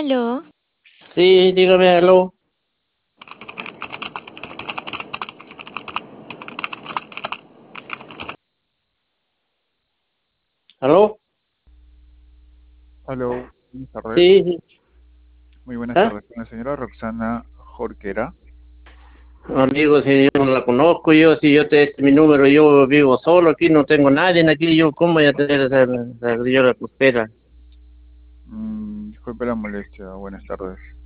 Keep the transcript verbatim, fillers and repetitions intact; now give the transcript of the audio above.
Aló, Sí, dígame, aló, aló, Aló, buenas tardes. sí, sí, Muy buenas ¿ah? tardes. Con la señora Roxana Jorquera. Amigo, si yo no la conozco, yo, si yo te, este es mi número, yo vivo solo aquí, no tengo nadie aquí, yo, ¿cómo voy a tener esa, esa, yo la prospera? Mm, disculpe la molestia. Buenas tardes.